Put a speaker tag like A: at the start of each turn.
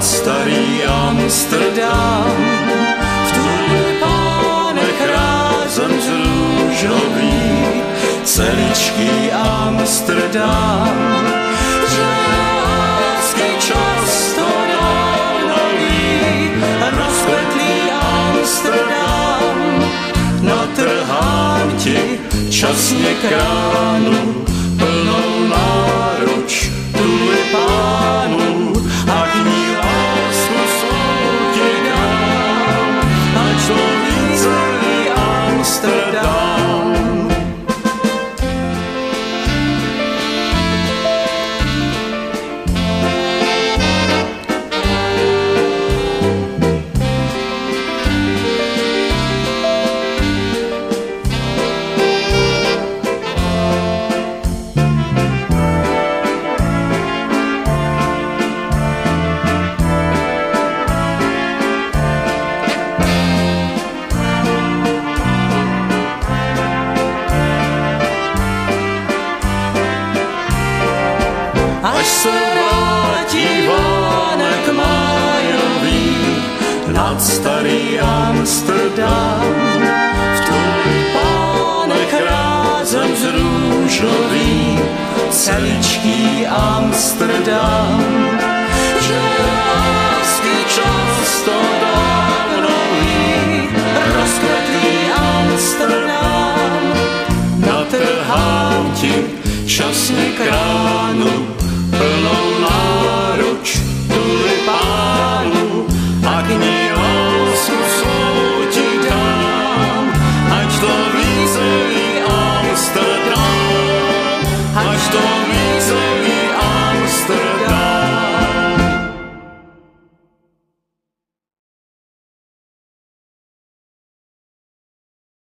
A: starý Amsterdam. V tulipánech rázem z růžový, celičký Amsterdam. Že lásky často dávno ví, rozkvetlý Amsterdam. Natrhám ti časně kránu, plnou náruč tulipánů, a k ní lásku svou ti dám, ať to ví celý Amsterdam. Až se vrátí vánek májový nad starý Amsterdam. V tulipánech rázem z růžový, celičký Amsterdam. Že lásky často dávno ví, rozkvetlý Amsterdam. Natrhám ti časně kránu, plnou náruč tulipánů.